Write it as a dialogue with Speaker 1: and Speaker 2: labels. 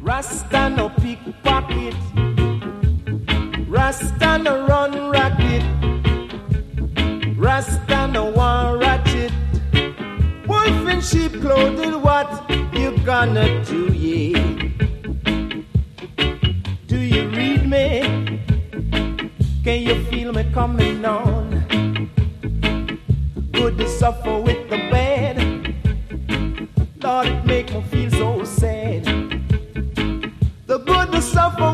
Speaker 1: Rasta no pickpocket, Rasta no run racket, Rasta no one ratchet. Wolf in sheep clothing, what you gonna do, yeah? Do you read me? Can you feel me coming on? Good to suffer with the bad, Lord, it make me feel so sad. The good to suffer